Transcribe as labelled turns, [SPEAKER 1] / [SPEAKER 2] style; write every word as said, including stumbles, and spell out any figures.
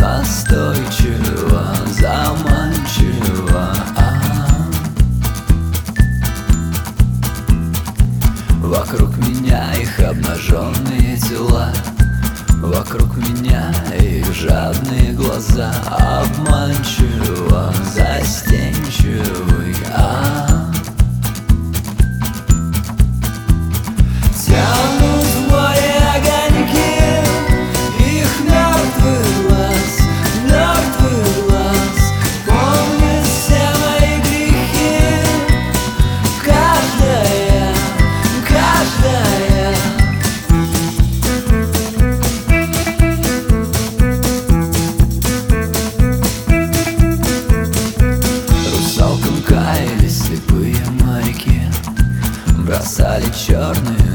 [SPEAKER 1] настойчиво, заманчиво, а вокруг меня их обнаженные тела, вокруг меня их жадные глаза, обманчиво, застенчивый, а тянут в море огоньки их мертвый глаз, мертвый глаз помнит все мои грехи. Каждая, каждая русалкам каялись слепые моряки, бросали черные